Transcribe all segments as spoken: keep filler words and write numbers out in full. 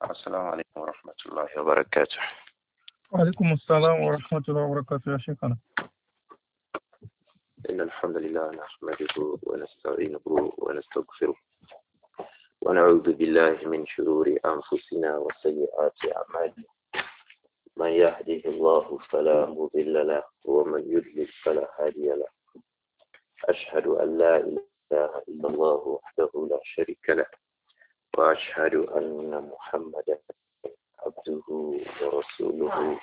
السلام عليكم ورحمة الله وبركاته. وعليكم السلام ورحمة الله وبركاته يا شيخنا. إن الحمد لله نحمده ونستعينه ونستغفره ونعوذ بالله من شرور أنفسنا وسيئات أعمالنا. من يهده الله فلا مضل له ومن يضلل فلا هادي له. أشهد أن لا إله إلا الله وحده لا شريك له وأشهد أن محمدا عبده ورسوله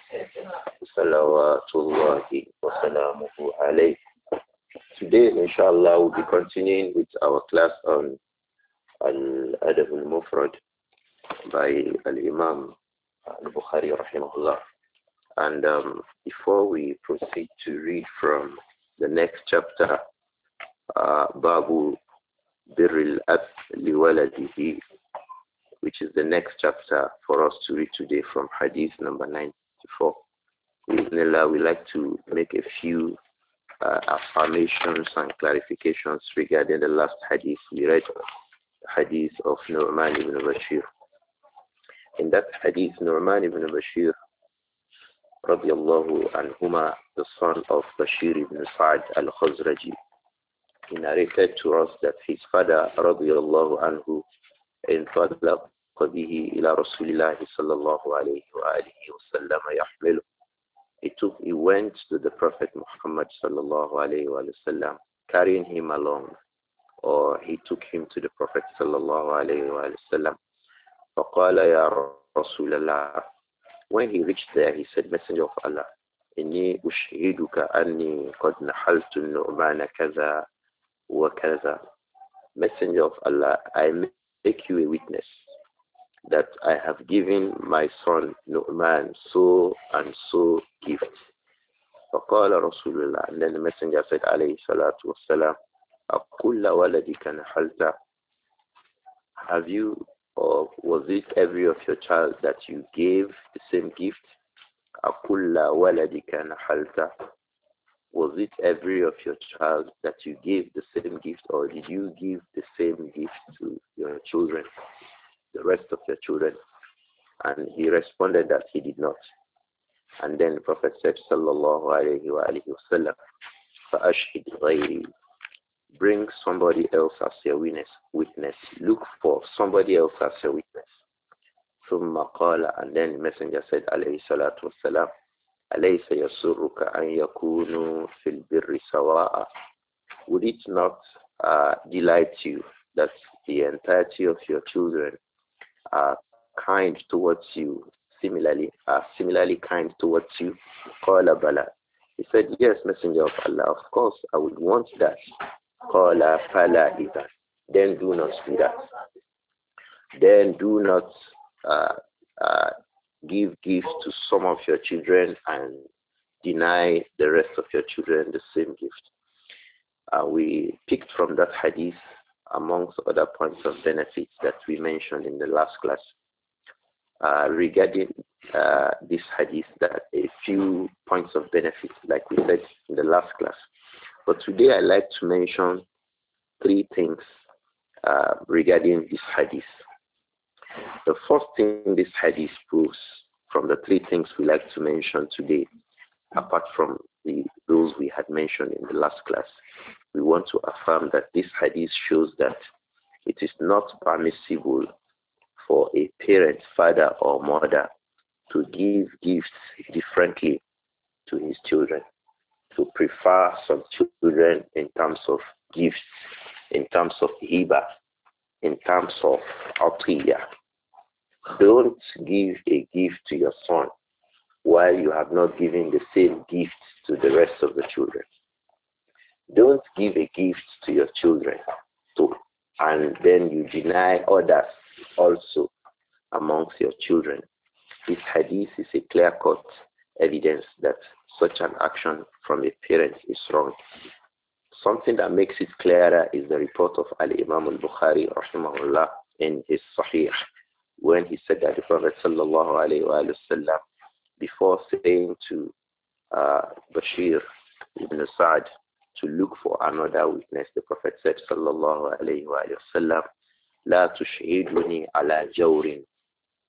صلوات الله وسلامه عليه. Today, inshallah, we'll be continuing with our class on Al-Adab al-Mufrad by Al-Imam al-Bukhari rahimahullah. And um, before we proceed to read from the next chapter, uh, Babu Birril Ab Liwaladihi, which is the next chapter for us to read today from Hadith number ninety-four. Bismillah, we like to make a few uh, affirmations and clarifications regarding the last Hadith we read, the Hadith of Nu'man ibn Bashir. In that Hadith, Nu'man ibn Bashir, radiallahu anhuma, the son of Bashir ibn Sa'd al-Khazraji, he narrated to us that his father, radiallahu anhu, انطلق به إلى رسول الله صلى الله عليه وآله وسلم يحمله. He took, he went to the Prophet Muhammad صلى الله عليه وآله وسلم, carrying him along, or he took him to the Prophet صلى الله عليه وآله وسلم. فقال يا رسول الله. When he reached there, he said, Messenger of Allah, إني أشهدك أني قد نحلت النعمان كذا وكذا. Messenger of Allah, I make you a witness that I have given my son Nu'man so and so gift. فقال رسول الله, and then the messenger said عليه الصلاة والسلام, أقول ولدك نحلت. Have you, or was it every of your child that you gave the same gift? أقول ولدك نحلت. Was it every of your child that you gave the same gift, or did you give the same gift to your children, the rest of your children? And he responded that he did not. And then the Prophet said, Sallallahu alayhi wa alihi wa sallam, فَأَشْهِدْ غَيْرِي. Bring somebody else as your witness. witness. Look for somebody else as your witness. ثُمَّ قَالَ, and then the messenger said, alayhi salatu wasalam, أَلَيْسَ يَسُرُّكَ أَنْ يَكُونُوا فِي الْبِرِّ سَوَاءً. Would it not uh, delight you that the entirety of your children are kind towards you, similarly, are similarly kind towards you? قَالَ بَلَى. He said, yes, Messenger of Allah, of course, I would want that. قَالَ فَلَا إِذًا. Then do not do that. Then do not uh, uh, give gifts to some of your children and deny the rest of your children the same gift. Uh, we picked from that hadith, amongst other points of benefits that we mentioned in the last class, uh, regarding uh, this hadith, that a few points of benefit, like we said in the last class. But today I'd like to mention three things uh, regarding this hadith. The first thing this hadith proves, from the three things we like to mention today, apart from the those we had mentioned in the last class, we want to affirm that this hadith shows that it is not permissible for a parent, father or mother, to give gifts differently to his children, to prefer some children in terms of gifts, in terms of hiba, in terms of atiyah. Don't give a gift to your son while you have not given the same gift to the rest of the children. Don't give a gift to your children to, and then you deny others also amongst your children. This hadith is a clear-cut evidence that such an action from a parent is wrong. Something that makes it clearer is the report of Al-Imam al-Bukhari rahimahullah in his Sahih, when he said that the Prophet sallallahu alayhi wa sallam, before saying to uh, Bashir ibn Sa'd to look for another witness, the Prophet said sallallahu alayhi wa sallam, La tushhiduni ala jawrin.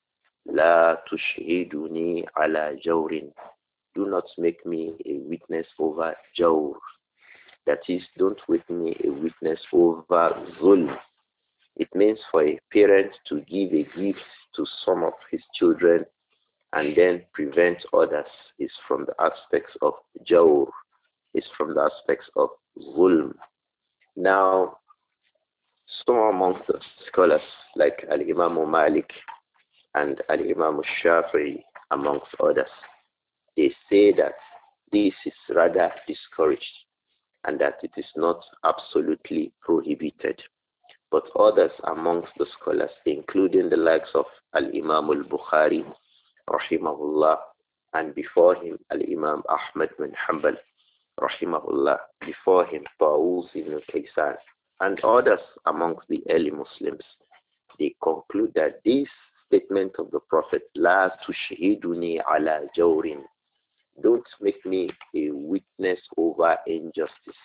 La tushhiduni ala jawrin. Do not make me a witness over jawr. That is, don't make me a witness over zulm. It means for a parent to give a gift to some of his children and then prevent others is from the aspects of jawr, is from the aspects of zulm. Now, some amongst the scholars like Al-Imam Malik and Al-Imam Shafi'i amongst others, they say that this is rather discouraged and that it is not absolutely prohibited. But others amongst the scholars, including the likes of Al-Imam al-Bukhari, rahimahullah, and before him Al-Imam Ahmad bin Hanbal, rahimahullah, before him Tawus ibn Kaysan, and others amongst the early Muslims, they conclude that this statement of the Prophet, La tushhiduni ala jawrin, don't make me a witness over injustice.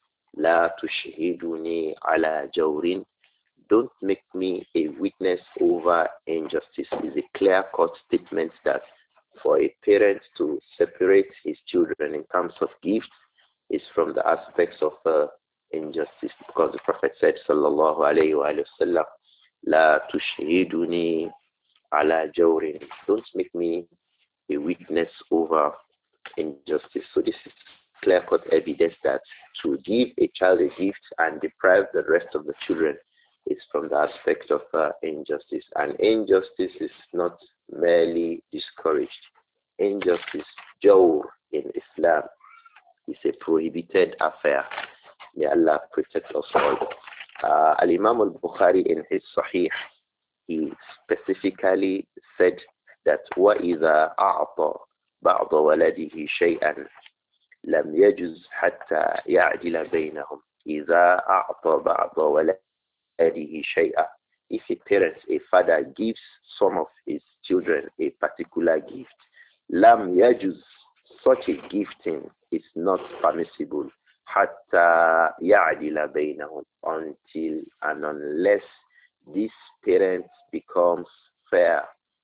La tushhiduni ala jawrin, don't make me a witness over injustice, is a clear-cut statement that for a parent to separate his children in terms of gifts is from the aspects of uh, injustice. Because the Prophet said, sallallahu alayhi wa sallam, La tushhiduni ala jawrin, don't make me a witness over injustice. So this is clear-cut evidence that to give a child a gift and deprive the rest of the children is from the aspect of uh, injustice. And injustice is not merely discouraged. Injustice, jawr in Islam, is a prohibited affair. May Allah protect us all. Uh, Al-Imam al-Bukhari in his Sahih, he specifically said that وَإِذَا أَعْطَى بَعْضَ وَلَدِهِ شَيْئًا لَمْ يَجُزْ حَتَّى يَعْدِلَ بَيْنَهُمْ إِذَا أَعْطَى بَعْضَ وَلَدِهِ شَيْئًا. If a parent, a father gives some of his children a particular gift, لَمْ يَجُزْ, such a gifting is not permissible حَتَّى يَعْدِلَ بَيْنَهُمْ, until and unless this parent becomes fair,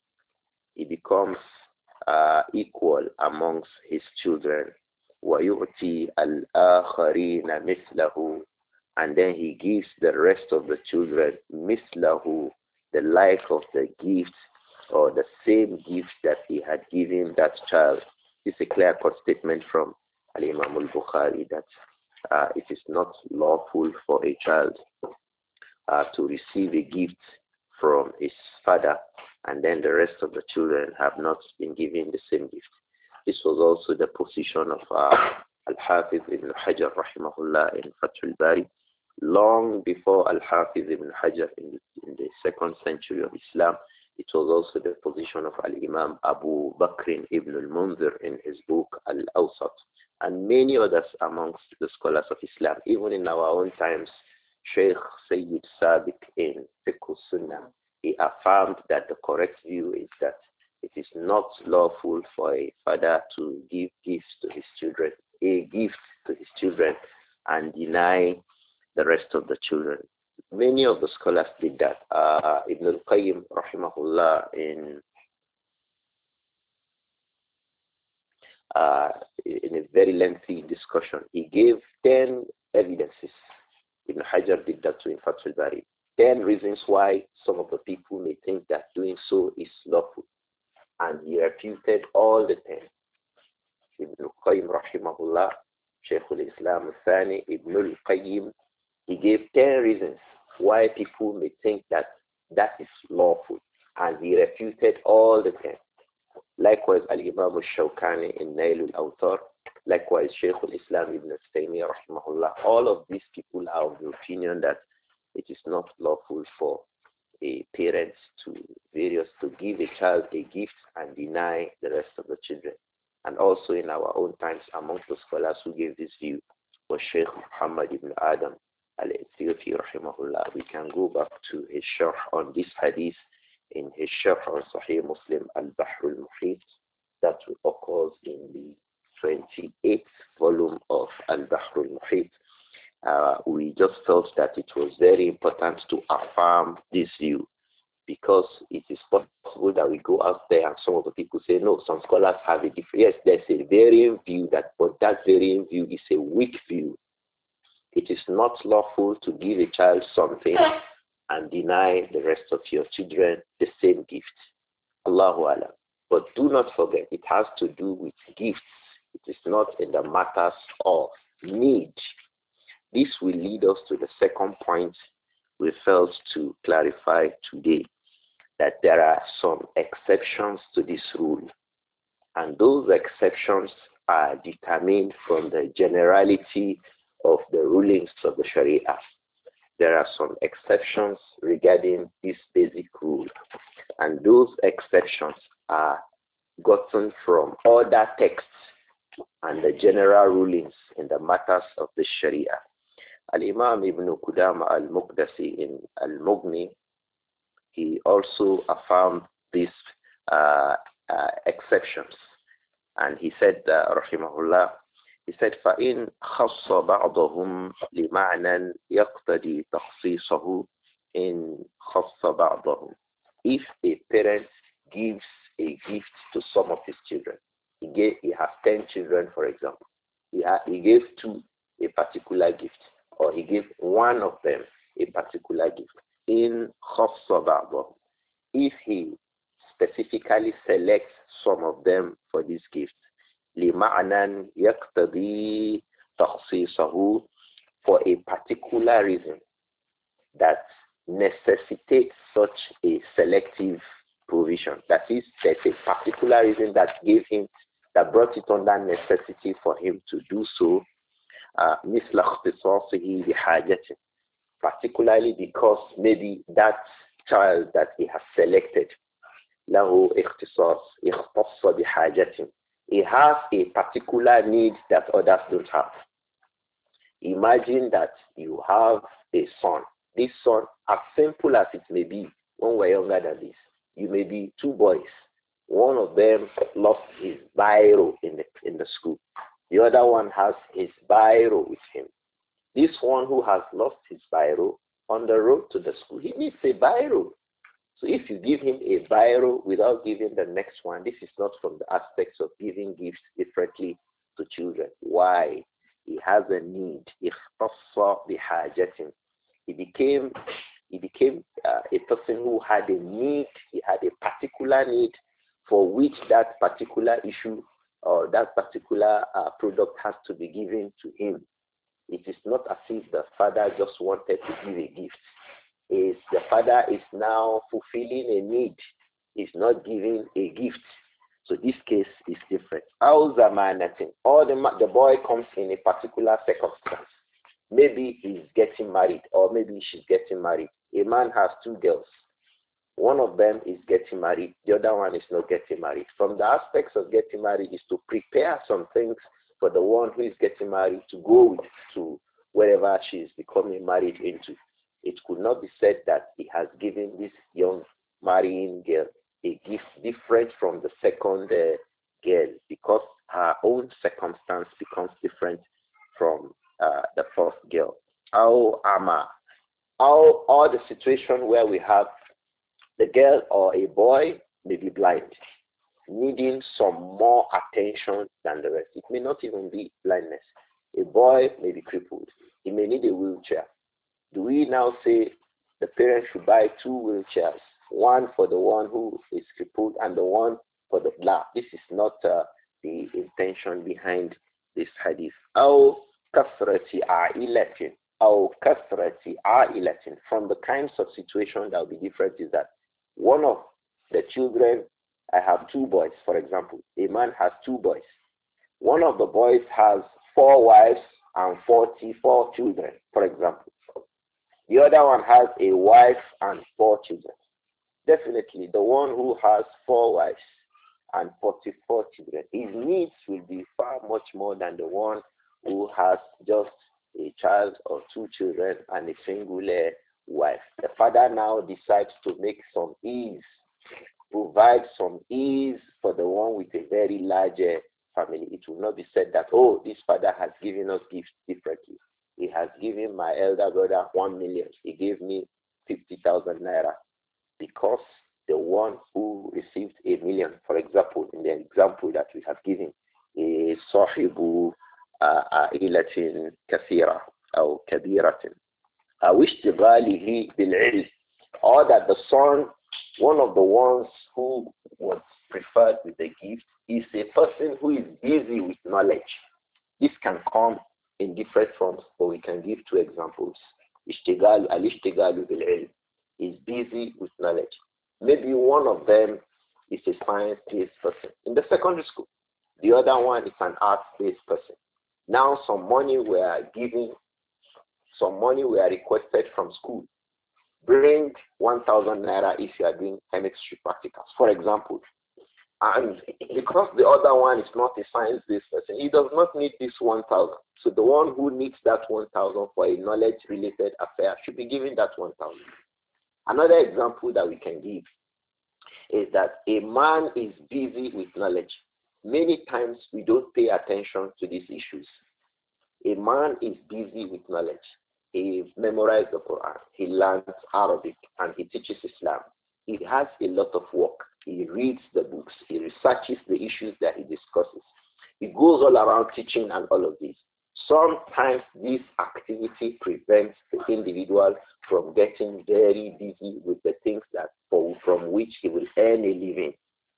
he becomes uh, equal amongst his children. وَيُؤْتِي الْآخَرِينَ مِثْلَهُ, and then he gives the rest of the children mislahu, the like of the gift or the same gift that he had given that child. It's a clear-cut statement from Al-Imam al-Bukhari that uh, it is not lawful for a child uh, to receive a gift from his father and then the rest of the children have not been given the same gift. This was also the position of uh, Al-Hafiz ibn Hajar rahimahullah in Fathul Bari. Long before Al-Hafiz ibn Hajar in, in the second century of Islam, it was also the position of Al-Imam Abu Bakr ibn al-Munzir in his book Al-Awsat, and many others amongst the scholars of Islam. Even in our own times, Sheikh Sayyid Sabiq in Fiqh Sunnah, he affirmed that the correct view is that it is not lawful for a father to give gifts to his children, a gift to his children, and deny the rest of the children. Many of the scholars did that. Uh, Ibn al-Qayyim, rahimahullah, in uh, in a very lengthy discussion, he gave ten evidences. Ibn Hajar did that too in Fathul Bari. Ten reasons why some of the people may think that doing so is lawful. And he refuted all the ten. Ibn al-Qayyim, rahimahullah, Shaykh al-Islam al-Thani, Ibn al-Qayyim, he gave ten reasons why people may think that that is lawful. And he refuted all the ten. Likewise, Al-Imam al-Shawkani in Nail al-Awtar. Likewise, Shaykh al-Islam ibn Taymiyyah, rahimahullah. All of these people are of the opinion that it is not lawful for a parent to various to give a child a gift and deny the rest of the children. And also in our own times, amongst the scholars who gave this view was Shaykh Muhammad ibn Adam al-Ethiopi, rahimahullah. We can go back to his sharh on this hadith in his sharh on Sahih Muslim al-Bahr al-Muhit that occurs in the twenty-eighth volume of al-Bahr al-Muhit. Uh, we just felt that it was very important to affirm this view because it is possible that that we go out there and some of the people say, no, some scholars have a different, yes, there's a varying view, that, but that varying view is a weak view. It is not lawful to give a child something and deny the rest of your children the same gift. Allahu Alam. But do not forget, it has to do with gifts. It is not in the matters of need. This will lead us to the second point we felt to clarify today, that there are some exceptions to this rule. And those exceptions are determined from the generality of the rulings of the Sharia. There are some exceptions regarding this basic rule. And those exceptions are gotten from other texts and the general rulings in the matters of the Sharia. Al-Imam Ibn Qudama al-Muqdasi in Al-Mughni, he also affirmed these uh, uh, exceptions. And he said, uh, rahimahullah, he said, فَإِنْ خَصَّ بَعْضَهُمْ لِمَعْنًا يَقْتَدِي تَخْصِيصَهُ إِنْ خَصَّ بَعْضَهُمْ. If a parent gives a gift to some of his children, he gave, he has ten children, for example, he, ha, he gave two a particular gift, or he gave one of them a particular gift. In خَصَّ بَعْضَهُمْ. If he specifically selects some of them for this gift, لِمَعْنًا يَقْتَضِي تَخْصِيصَهُ, for a particular reason that necessitates such a selective provision. That is, there's a particular reason that gave him, that brought it under necessity for him to do so, uh, مِثْلَ اخْتِصَاصِهِ بِحَاجَةٍ, particularly because maybe that child that he has selected, له اختصاص اختص بحاجة, he has a particular need that others don't have. Imagine that you have a son. This son, as simple as it may be, when we're younger than this, you may be two boys. One of them lost his biro in the, in the school. The other one has his biro with him. This one who has lost his biro, on the road to the school, he needs a biro. So if you give him a biro without giving the next one, this is not from the aspects of giving gifts differently to children. Why? He has a need. He became, he became uh, a person who had a need. He had a particular need for which that particular issue or that particular uh, product has to be given to him. It is not as if the father just wanted to give a gift. Is the father is now fulfilling a need. He's not giving a gift. So this case is different. Or the, the boy comes in a particular circumstance. Maybe he's getting married, or maybe she's getting married. A man has two girls. One of them is getting married. The other one is not getting married. From the aspects of getting married is to prepare some things for the one who is getting married to go with, to wherever she is becoming married into. It could not be said that he has given this young marrying girl a gift different from the second uh, girl, because her own circumstance becomes different from uh, the first girl. Or ama, or, or the situation where we have the girl or a boy may be blind, needing some more attention than the rest. It may not even be blindness. A boy may be crippled. He may need a wheelchair. Do we now say the parents should buy two wheelchairs, one for the one who is crippled and the one for the blind? This is not uh, the intention behind this hadith. Aw kasrati a'ilatin, aw kasrati a'ilatin. From the kinds of situation that will be different is that one of the children, I have two boys, for example. A man has two boys. One of the boys has four wives and forty-four children, for example. The other one has a wife and four children. Definitely, the one who has four wives and forty-four children, his needs will be far much more than the one who has just a child or two children and a single uh, wife. The father now decides to make some ease, provide some ease for the one with a very large uh, family. It will not be said that, oh, this father has given us gifts differently. He has given my elder brother one million. He gave me fifty thousand naira. Because The one who received a million, for example, in the example that we have given, is صاحب عائلة كثيرة أو كبيرة أو اشتغاله بالعلم, or that the son, one of the ones who was preferred with the gift, is a person who is busy with knowledge. This can come in different forms, but we can give two examples. Ishtigal al-ishtigalu bil-ilm, is busy with knowledge. Maybe one of them is a science-based person in the secondary school. The other one is an arts-based person. Now some money we are giving, some money we are requested from school. Bring one thousand naira if you are doing chemistry practicals, for example. And because the other one is not a science-based person, he does not need this one thousand. So the one who needs that one thousand for a knowledge-related affair should be given that one thousand. Another example that we can give is that a man is busy with knowledge. Many times we don't pay attention to these issues. A man is busy with knowledge. He memorized the Quran. He learns Arabic and he teaches Islam. He has a lot of work. He reads the books. He researches the issues that he discusses. He goes all around teaching and all of this. Sometimes this activity prevents the individual from getting very busy with the things that for, from which he will earn a living.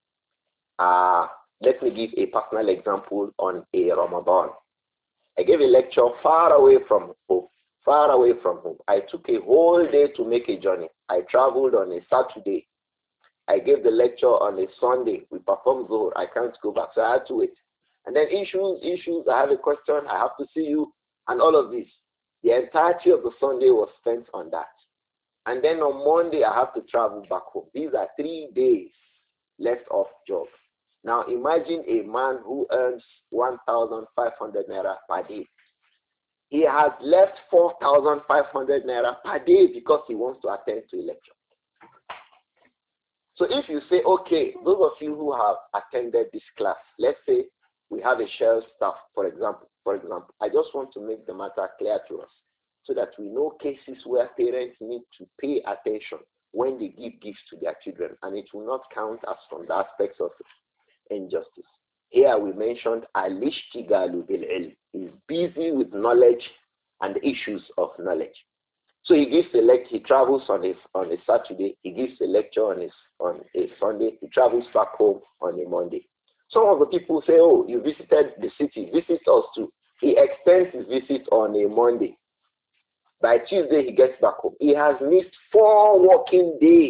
Uh, let me give a personal example on a Ramadan. I gave a lecture far away from home. Far away from home. I took a whole day to make a journey. I traveled on a Saturday. I gave the lecture on a Sunday. We performed Zohar. I can't go back, so I had to wait. And then issues, issues, I have a question, I have to see you, and all of this. The entirety of the Sunday was spent on that. And then on Monday, I have to travel back home. These are three days left off job. Now imagine a man who earns one thousand five hundred naira per day. He has left four thousand five hundred naira per day because he wants to attend to a lecture. So if you say, okay, those of you who have attended this class, let's say we have a shell staff, for example. For example, I just want to make the matter clear to us so that we know cases where parents need to pay attention when they give gifts to their children, and it will not count as from the aspects of injustice. Here we mentioned al-ishtigalu bil-ilm, is busy with knowledge and the issues of knowledge. So he gives a lecture, he travels on a, on a Saturday, he gives a lecture on, his, on a Sunday, he travels back home on a Monday. Some of the people say, oh, you visited the city, visit us too. He extends his visit on a Monday. By Tuesday, he gets back home. He has missed four working days.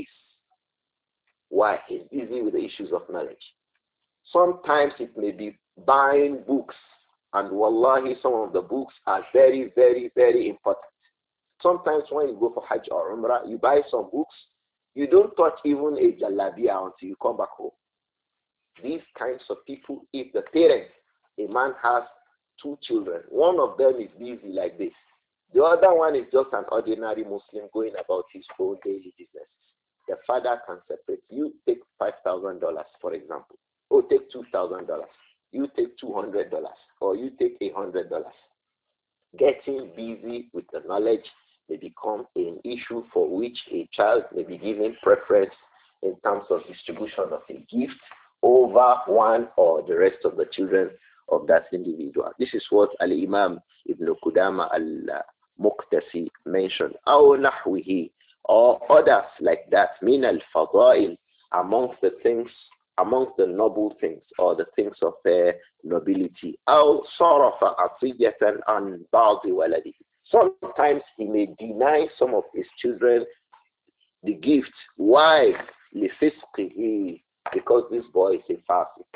Why? He's busy with the issues of knowledge. Sometimes it may be buying books. And wallahi, some of the books are very, very, very important. Sometimes when you go for Hajj or Umrah, you buy some books. You don't touch even a jalabiya until you come back home. These kinds of people, if the parents, a man has two children, one of them is busy like this. The other one is just an ordinary Muslim going about his own daily business. The father can separate. You take five thousand dollars, for example. Or take two thousand dollars. You take two hundred dollars. Or you take one hundred dollars. Getting busy with the knowledge may become an issue for which a child may be given preference in terms of distribution of a gift over one or the rest of the children of that individual. This is what Al-Imam Ibn Qudama Al-Muqtasi mentioned. أو نحوه, or others like that, min al-fadail, amongst the things, amongst the noble things or the things of uh, nobility. أو صرف عطية عن بعض ولده. Sometimes he may deny some of his children the gift. Why? لفسقه, because this boy is a fasik.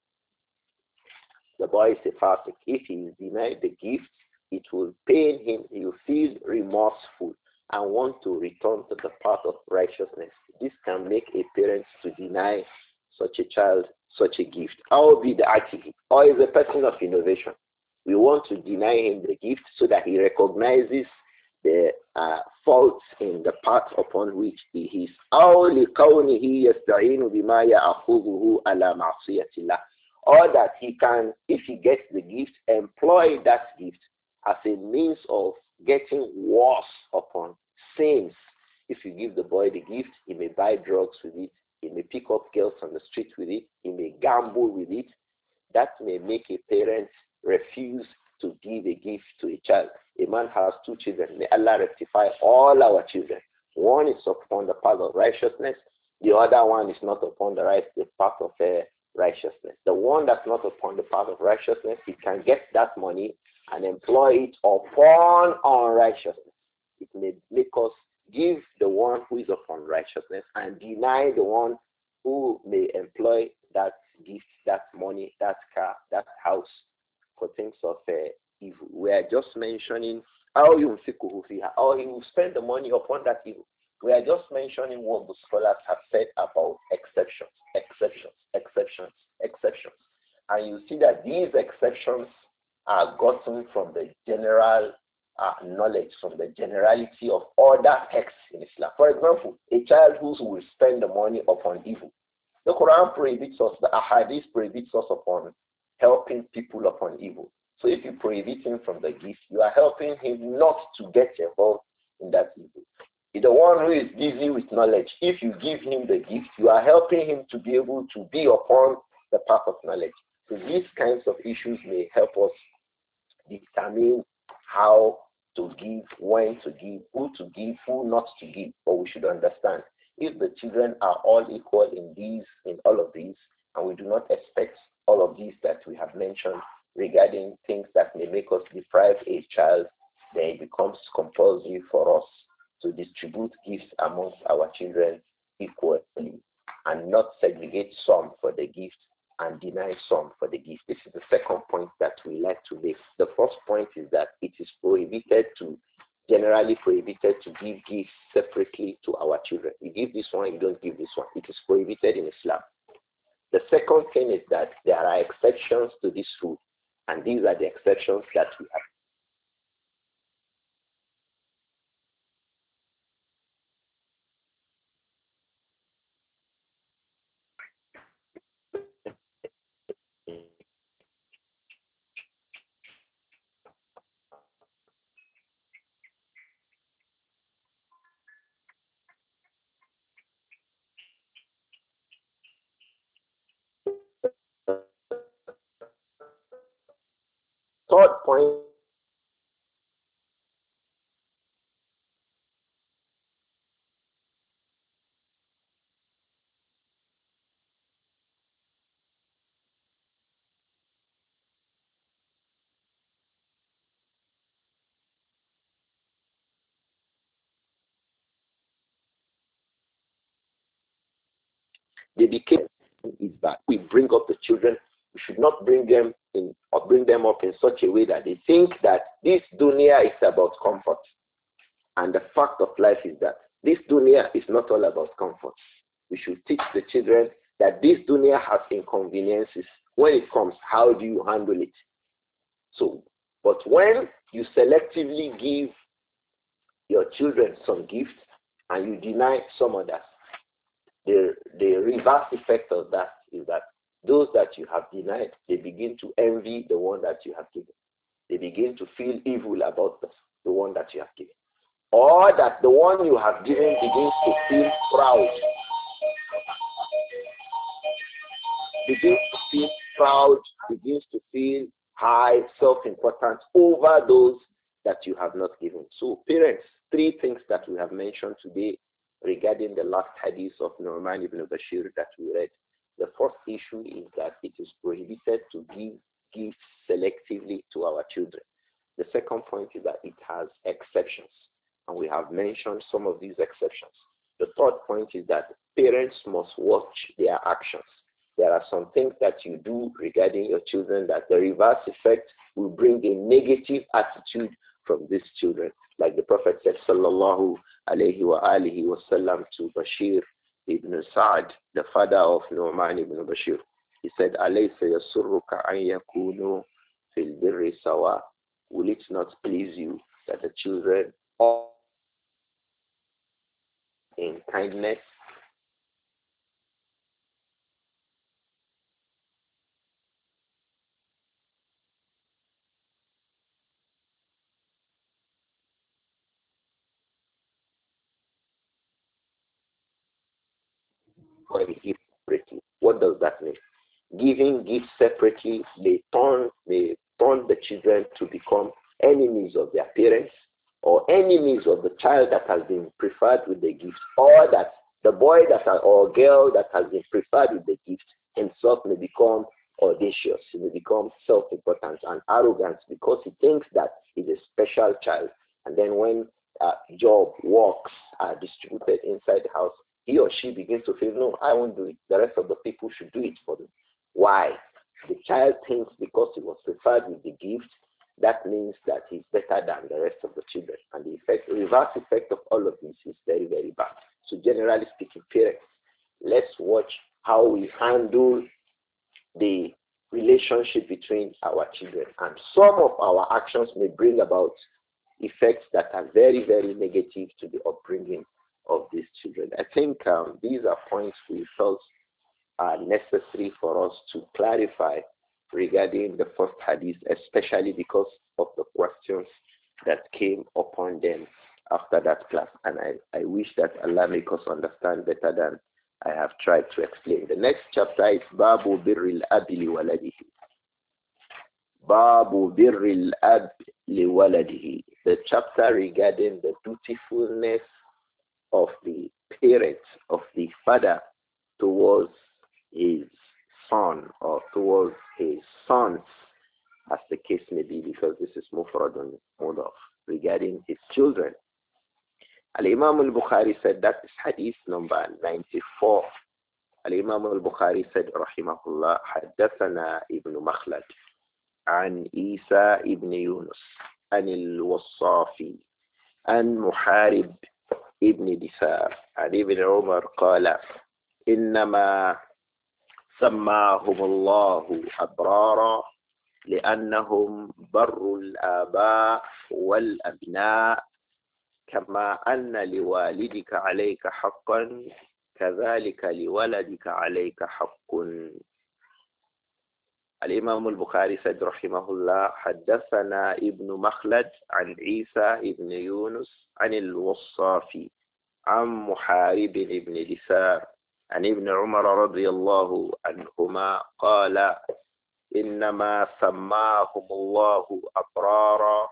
The boy is a fasik. If he is denied the gift, it will pain him. He will feel remorseful and want to return to the path of righteousness. This can make a parent to deny such a child such a gift. Or be the activity, or is a person of innovation. We want to deny him the gift so that he recognizes the uh, faults in the path upon which he is. أو لكونه يستعين بما يأخذه على معصية الله. Or that he can, if he gets the gift, employ that gift as a means of getting worse upon sins. If you give the boy the gift, he may buy drugs with it. He may pick up girls on the street with it. He may gamble with it. That may make a parent refuse to give a gift to a child. A man has two children. May Allah rectify all our children. One is upon the path of righteousness. The other one is not upon the right the path of uh, righteousness. The one that's not upon the path of righteousness, he can get that money and employ it upon unrighteousness. It may make us give the one who is upon righteousness and deny the one who may employ that gift, that money, that car, that house for things of uh, evil. We are just mentioning how you how he will spend the money upon that evil. We are just mentioning what the scholars have said about exceptions, exceptions, exceptions, exceptions. And you see that these exceptions are gotten from the general uh, knowledge, from the generality of other texts in Islam. For example, a child who will spend the money upon evil. The Quran prohibits us, the Ahadith prohibits us upon helping people upon evil. So if you prohibit him from the gift, you are helping him not to get involved in that evil. The one who is busy with knowledge, if you give him the gift, you are helping him to be able to be upon the path of knowledge. So these kinds of issues may help us determine how to give, when to give, who to give, who not to give. But we should understand, if the children are all equal in these, in all of these, and we do not expect all of these that we have mentioned regarding things that may make us deprive a child, then it becomes compulsory for us to distribute gifts amongst our children equally and not segregate some for the gift and deny some for the gift. This is the second point that we like to make. The first point is that it is prohibited to, generally prohibited to give gifts separately to our children. You give this one, you don't give this one. It is prohibited in Islam. The second thing is that there are exceptions to this rule, and these are the exceptions that we have. Third point, they became is that we bring up the children. We should not bring them in or bring them up in such a way that they think that this dunya is about comfort. And the fact of life is that this dunya is not all about comfort. We should teach the children that this dunya has inconveniences. When it comes, how do you handle it? So, but when you selectively give your children some gifts and you deny some others, the, the reverse effect of that is that those that you have denied, they begin to envy the one that you have given. They begin to feel evil about the, the one that you have given. Or that the one you have given begins to feel proud. Begins to feel proud, begins to feel high self-importance over those that you have not given. So parents, three things that we have mentioned today regarding the last hadith of Nu'man ibn Bashir that we read. The first issue is that it is prohibited to give gifts selectively to our children. The second point is that it has exceptions, and we have mentioned some of these exceptions. The third point is that parents must watch their actions. There are some things that you do regarding your children that the reverse effect will bring a negative attitude from these children. Like the Prophet said, sallallahu alayhi wa alihi wa sallam, to Bashir ibn Sa'd, the father of Nu'man ibn Bashir. He said, alaysa yasurruka an yakunu fil birri sawa. Will it not please you that the children are in kindness? boy gift separately. What does that mean? Giving gifts separately may turn, may turn the children to become enemies of their parents or enemies of the child that has been preferred with the gift, or that the boy that has, or girl that has been preferred with the gift himself may become audacious. He may become self-important and arrogant because he thinks that he's a special child. And then when uh, job, works are distributed inside the house, he or she begins to feel, no, I won't do it. The rest of the people should do it for me. Why? The child thinks because he was preferred with the gift, that means that he's better than the rest of the children. And the effect, the reverse effect of all of this is very, very bad. So generally speaking, parents, let's watch how we handle the relationship between our children. And some of our actions may bring about effects that are very, very negative to the upbringing of these children. I think um, these are points we felt are necessary for us to clarify regarding the first hadith, especially because of the questions that came upon them after that class. And I, I wish that Allah make us understand better than I have tried to explain. The next chapter is Babu Birril Abi li Waladihi. Babu Birril Abi li Waladihi. The chapter regarding the dutifulness of the parent, of the father towards his son or towards his sons, as the case may be, because this is mufradun mudaf, regarding his children. Al-Imam al-Bukhari said that is hadith number ninety-four. Al-Imam al-Bukhari said, rahimahullah, حدثنا ibn Makhlad عن Isa ibn Yunus عن الوصافي عن محارب ابن دثار عن ابن عمر قال إنما سماهم الله أبرارا لأنهم بروا الآباء والأبناء كما أن لوالدك عليك حقا كذلك لولدك عليك حق. الإمام البخاري said رحمه الله حدثنا ابن مخلد عن عيسى ابن يونس عن الوصافي عن محارب ابن دثار عن ابن عمر رضي الله عنهما قال إنما سماهم الله أبرارا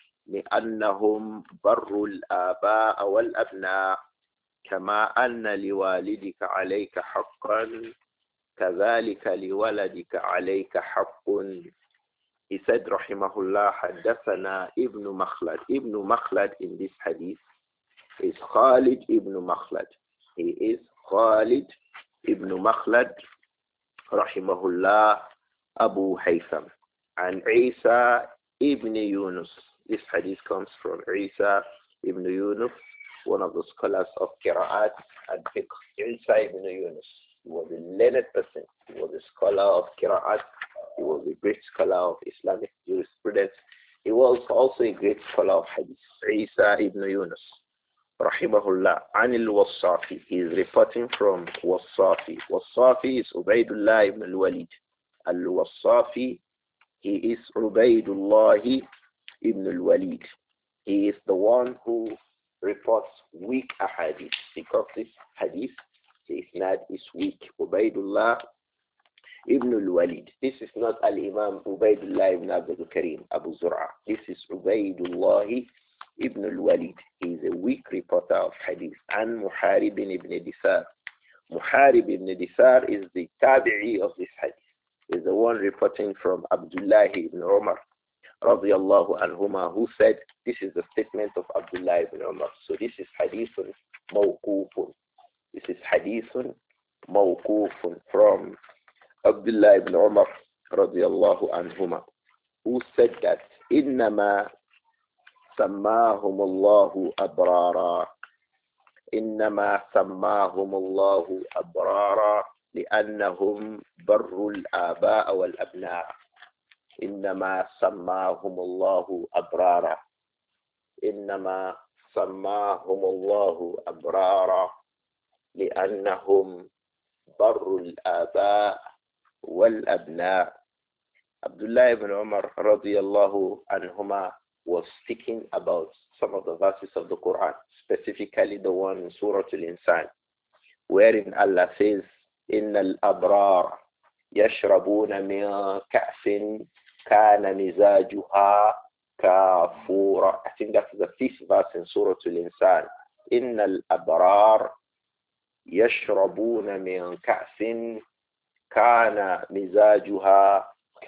لأنهم بروا الآباء والأبناء كما أن لوالدك عليك حقا كذلك لولدك عليك حق. He said رحمه الله حدثنا ابن مخلد. Ibn Makhlad in this hadith is Khalid ibn Makhlad. He is Khalid ibn Makhlad rahimahullah Abu Haytham. And Isa ibn Yunus. This hadith comes from Isa ibn Yunus, one of the scholars of Qira'at and Fiqh. Isa ibn Yunus. He was a learned person. He was a scholar of Qira'at. He was a great scholar of Islamic jurisprudence. He was also a great scholar of Hadith. Isa ibn Yunus, rahimahullah, Anil Wasafi. He is reporting from Wasafi. Wasafi is Ubaidullah ibn al-Walid. Al-Wasafi, he is Ubaidullah ibn al-Walid. He is the one who reports weak ahadith, because this hadith, the isnad is weak. Ubaidullah ibn al-Walid. This is not al-Imam Ubaidullah ibn Abdul Karim, Abu Zur'a. This is Ubaidullah ibn al-Walid. He is a weak reporter of hadith. And Muharib ibn Dithar. Muharib ibn Dithar is the tabi'i of this hadith. He is the one reporting from Abdullah ibn Umar radiyallahu anhuma, who said, this is the statement of Abdullah ibn Umar. So this is hadithun mawqufun. This is hadithun mawqufun from Abdullah ibn Umar radiyallahu anhuma, who said that innama sammahum Allahu abrara, innama sammahum Allahu abrara li'annahum barrul aba'a wal abna'. إنما سماهم الله أبرارا إنما سماهم الله أبرارا لأنهم بر الآباء والأبناء. Abdullah ibn Umar radiyallahu anhuma was speaking about some of the verses of the Quran, specifically the one in Surah Al-Insan, wherein Allah says, إن الأبرار يشربون من كأس كان مزاجها كافورا. I think that's the fifth verse in Surah Al-Insan. إن الأبرار يشربون من كأس كان مزاجها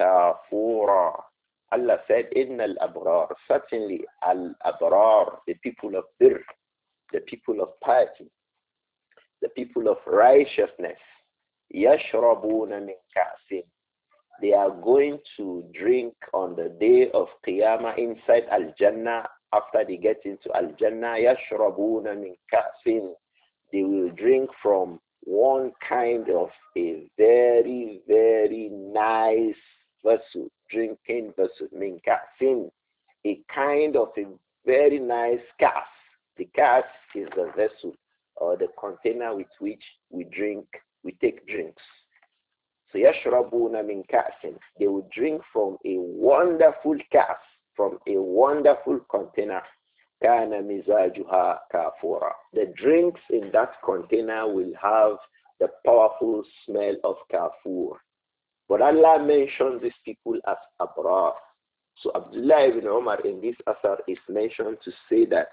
كافورا. Allah said, إن الأبرار, certainly al-abrar, the people of birr, the people of piety, the people of righteousness, يشربون من كأس, they are going to drink on the day of Qiyamah inside Al-Jannah. After they get into Al-Jannah, يشربون من كأس, they will drink from one kind of a very, very nice vessel, drinking vessel, min ka'sin, a kind of a very nice kas. The kas is the vessel or the container with which we drink, we take drinks. So yashrabuna min ka'sin, they will drink from a wonderful kas, from a wonderful container. Kana mizajuha kafura. The drinks in that container will have the powerful smell of kafur. But Allah mentioned these people as abrar. So Abdullah ibn Umar in this asar is mentioned to say that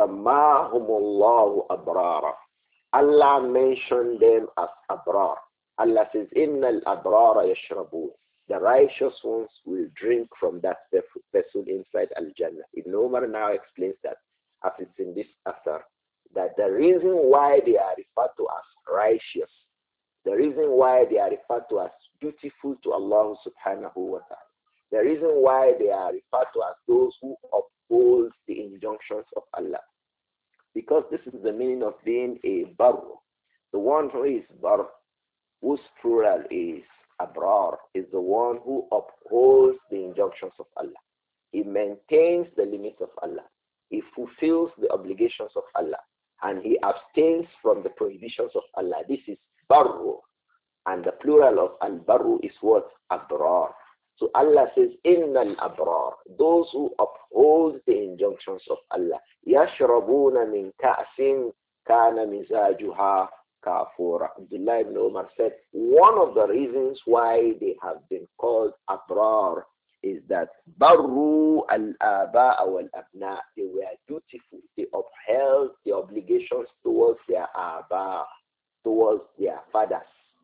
Sammahumullahu abrara. Allah mentioned them as abrar. Allah says, Innal abrara yashrabun. The righteous ones will drink from that vessel inside Al-Jannah. Ibn Umar now explains that, as it's in this asar, that the reason why they are referred to as righteous, the reason why they are referred to as beautiful to Allah subhanahu wa ta'ala, the reason why they are referred to as those who uphold the injunctions of Allah, because this is the meaning of being a barr. The one who is barr, whose plural is abrar, is the one who upholds the injunctions of Allah. He maintains the limits of Allah. He fulfills the obligations of Allah. And he abstains from the prohibitions of Allah. This is barru. And the plural of al-barru is what? Abrar. So Allah says, Innal abrar, those who uphold the injunctions of Allah. Yashrabuna min ka'sin kana mizajuha kafura. Abdullah ibn Umar said, one of the reasons why they have been called abrar is that barru al-aba'a wal-abna, they were dutiful. They upheld the obligations towards their aba, towards their fathers.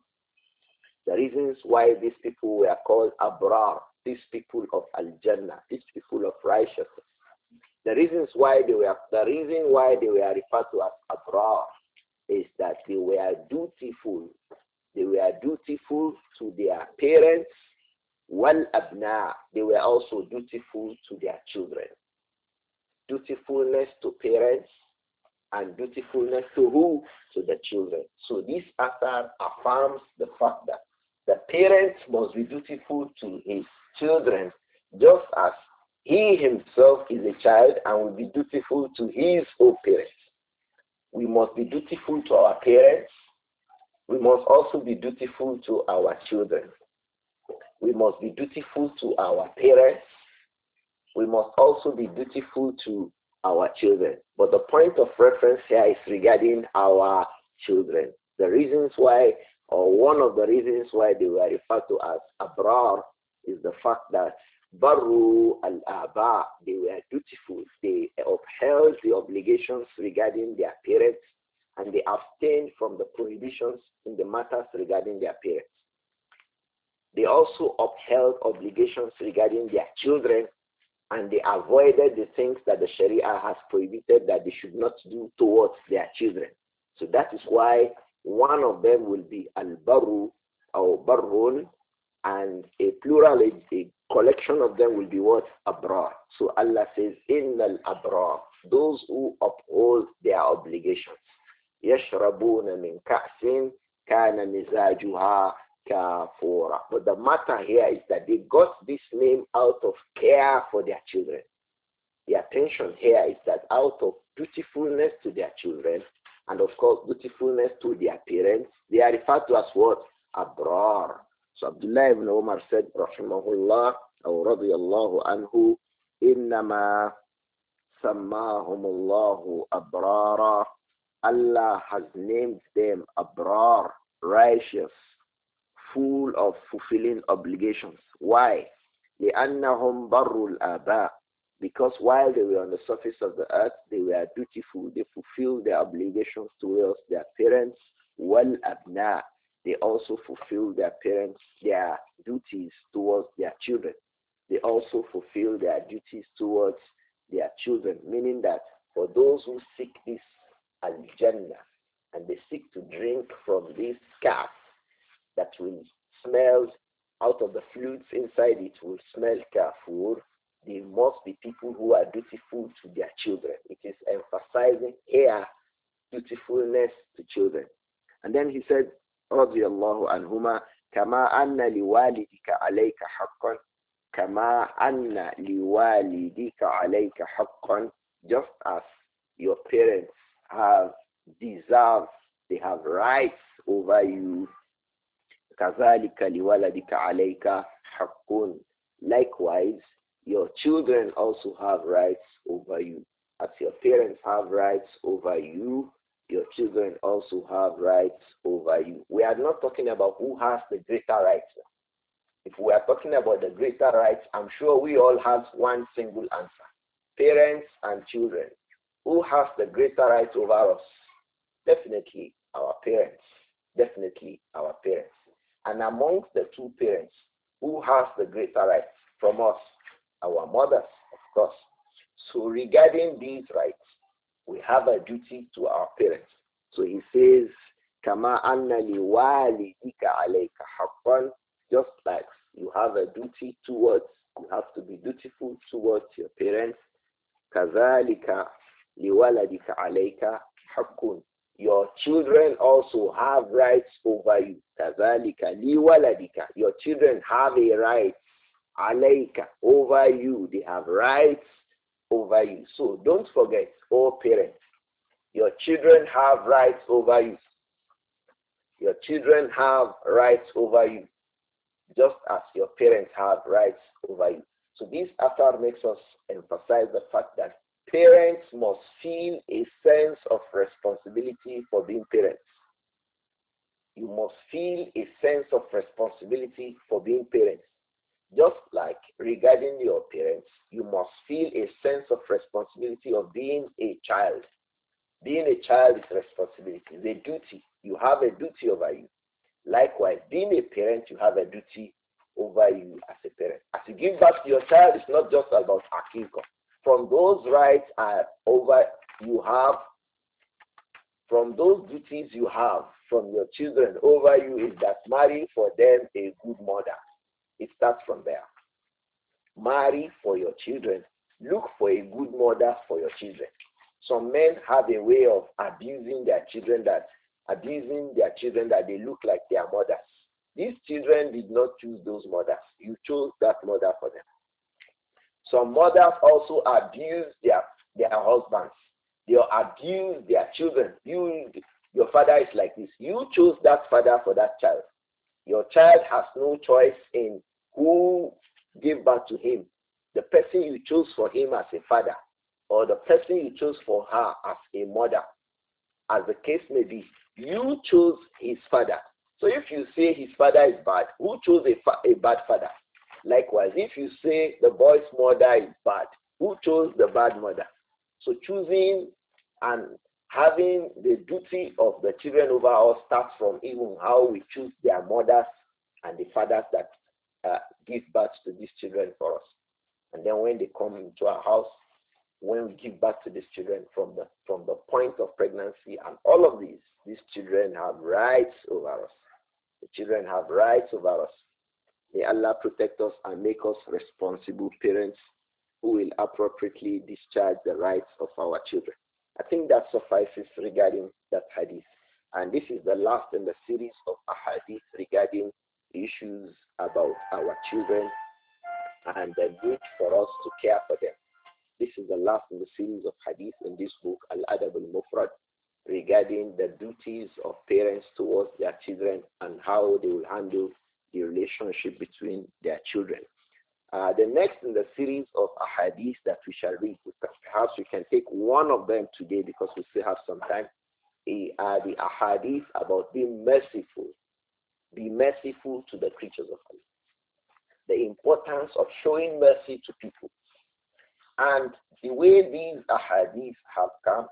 The reasons why these people were called abrar, these people of al-Jannah, these people of righteousness. The reasons why they were, the reason why they were referred to as abrar is that they were dutiful. They were dutiful to their parents. Wal abna, they were also dutiful to their children. Dutifulness to parents and dutifulness to who? To the children. So this asar affirms the fact that the parents must be dutiful to his children, just as he himself is a child and will be dutiful to his own parents. We must be dutiful to our parents. We must also be dutiful to our children. We must be dutiful to our parents. We must also be dutiful to our children. But the point of reference here is regarding our children. The reasons why, or one of the reasons why they were referred to as abrar is the fact that barru al-aba, they were dutiful. They upheld the obligations regarding their parents and they abstained from the prohibitions in the matters regarding their parents. They also upheld obligations regarding their children and they avoided the things that the Sharia has prohibited that they should not do towards their children. So that is why one of them will be al-barru or barrun, and a plural, a, a collection of them will be what? Abrar. So Allah says, Innal abrar, those who uphold their obligations. Yashrabuna min ka'sin kana mizajuha kafura. But the matter here is that they got this name out of care for their children. The attention here is that out of dutifulness to their children, and of course dutifulness to their parents, they are referred to as what? Abrar. So Abdullah ibn Umar said, Rahimahullah, or radiyallahu anhu, Innama sammahumullahu abrara Allah has named them abrar, righteous, full of fulfilling obligations. Why? لأنهم بروا الآباء. Because while they were on the surface of the earth, they were dutiful. They fulfilled their obligations towards their parents. Wal abna. They also fulfilled their parents, their duties towards their children. They also fulfill their duties towards their children, meaning that for those who seek this al-Jannah and they seek to drink from this calf that will smell out of the fluids inside it will smell kafur, they must be people who are dutiful to their children. It is emphasizing here dutifulness to children. And then he said, رضي الله عنهما كما أن لوالدك عليك حقا كما أن لوالدك عليك حقا, just as your parents have deserved, they have rights over you. كذلك لولدك عليك حق. Likewise, your children also have rights over you. As your parents have rights over you, your children also have rights over you. We are not talking about who has the greater rights. If we are talking about the greater rights, I'm sure we all have one single answer. Parents and children. Who has the greater rights over us? Definitely our parents. Definitely our parents. And amongst the two parents, who has the greater rights from us? Our mothers, of course. So regarding these rights, we have a duty to our parents. So he says, Kama anna liwalidika alayka haqqan, just like you have a duty towards, you have to be dutiful towards your parents. Kazalika liwaladika alayka haqqun. Your children also have rights over you. Kazalika liwaladika. Your children have a right alayka over you. They have rights over you. So don't forget, all parents, your children have rights over you. Your children have rights over you, just as your parents have rights over you. So this after makes us emphasize the fact that parents must feel a sense of responsibility for being parents. You must feel a sense of responsibility for being parents. Just like regarding your parents, you must feel a sense of responsibility of being a child. Being a child is responsibility, it's a duty. You have a duty over you. Likewise, being a parent, you have a duty over you as a parent. As you give back to your child, it's not just about akiko. From those rights are over you have, from those duties you have from your children over you is that marry for them a good mother. It starts from there. Marry for your children. Look for a good mother for your children. Some men have a way of abusing their children that abusing their children that they look like their mothers. These children did not choose those mothers. You chose that mother for them. Some mothers also abuse their, their husbands. They abuse their children. You, your father is like this. You chose that father for that child. Your child has no choice in who gave birth to him. The person you chose for him as a father or the person you chose for her as a mother, as the case may be, you chose his father. So if you say his father is bad, who chose a, fa- a bad father? Likewise, if you say the boy's mother is bad, who chose the bad mother? So choosing and having the duty of the children over us starts from even how we choose their mothers and the fathers that uh, give birth to these children for us. And then when they come into our house, when we give birth to these children from the from the point of pregnancy and all of these, these children have rights over us. The children have rights over us. May Allah protect us and make us responsible parents who will appropriately discharge the rights of our children. I think that suffices regarding that hadith. And this is the last in the series of ahadith regarding issues about our children and the need for us to care for them. This is the last in the series of hadith in this book, Al-Adab al-Mufrad, regarding the duties of parents towards their children and how they will handle the relationship between their children. Uh, the next in the series of ahadith that we shall read, perhaps we can take one of them today because we still have some time. are the ahadith about being merciful. Be merciful to the creatures of Allah. The importance of showing mercy to people. And the way these ahadith have come,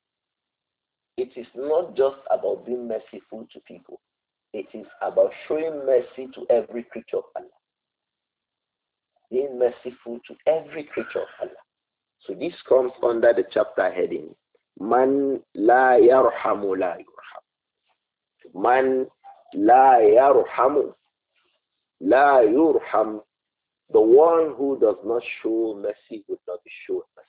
it is not just about being merciful to people. It is about showing mercy to every creature of Allah. Being merciful to every creature of Allah. So this comes under the chapter heading, Man la yarhamu la yurham. Man la yarhamu la yurham. The one who does not show mercy would not be shown mercy.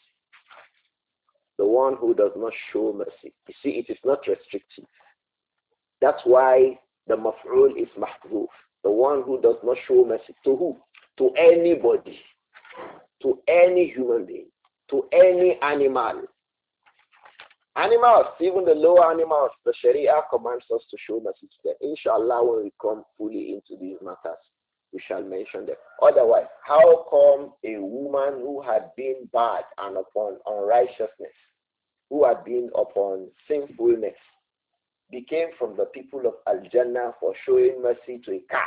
The one who does not show mercy. You see, it is not restrictive. That's why the maf'ul is mahdhuf. The one who does not show mercy. To who? To anybody. To any human being. To any animal. Animals, even the lower animals, the Sharia commands us to show mercy to them. Inshallah, when we come fully into these matters, we shall mention them. Otherwise, how come a woman who had been bad and upon unrighteousness, who had been upon sinfulness, became from the people of Al-Jannah for showing mercy to a cat